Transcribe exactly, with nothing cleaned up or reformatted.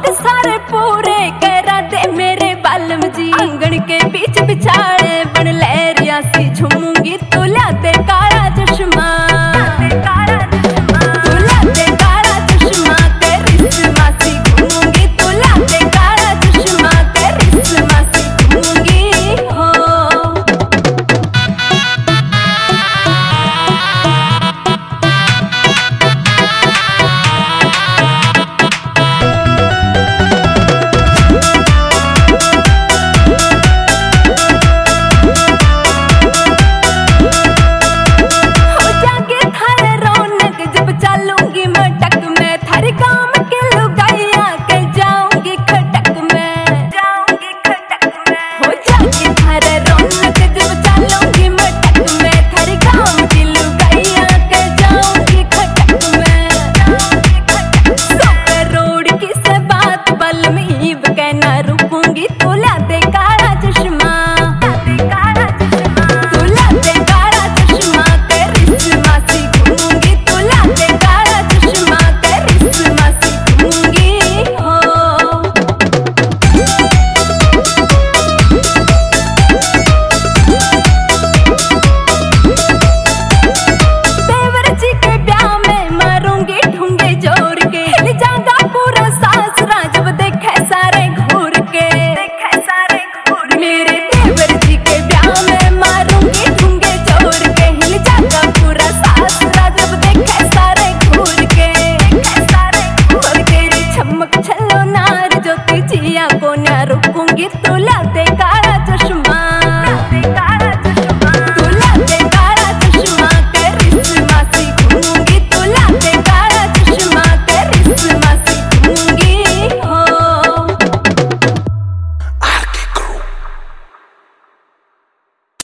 सारे पूरे करा दे मेरे बालम जी। आंगन के बीच बिछाड़े बन लहरिया सी झूमूंगी, तू ला दे काला चश्मा, तू ला दे काला चश्मा, तेरी रिस्मा सी घूमूंगी, तू ला दे काला चश्मा, तेरी रिस्मा सी घूमूंगी हो। रुकूंगी, तू ला दे काला चश्मा।